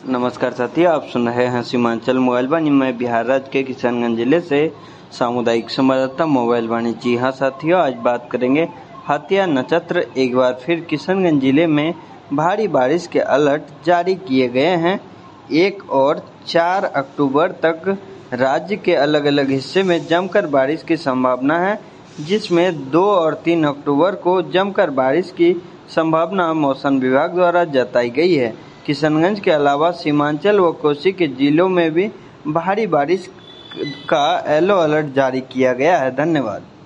नमस्कार साथियों, आप सुन रहे हैं सीमांचल मोबाइल वाणी। मैं बिहार राज्य के किशनगंज जिले से सामुदायिक संवाददाता मोबाइल वाणी। जी हाँ साथियों, आज बात करेंगे हत्या नक्षत्र। एक बार फिर किशनगंज जिले में भारी बारिश के अलर्ट जारी किए गए हैं। 1 और 4 अक्टूबर तक राज्य के अलग अलग हिस्से में जमकर बारिश की संभावना है, जिसमें 2 और 3 अक्टूबर को जमकर बारिश की संभावना मौसम विभाग द्वारा जताई गई है। किशनगंज के अलावा सीमांचल व कोसी के जिलों में भी भारी बारिश का येलो अलर्ट जारी किया गया है। धन्यवाद।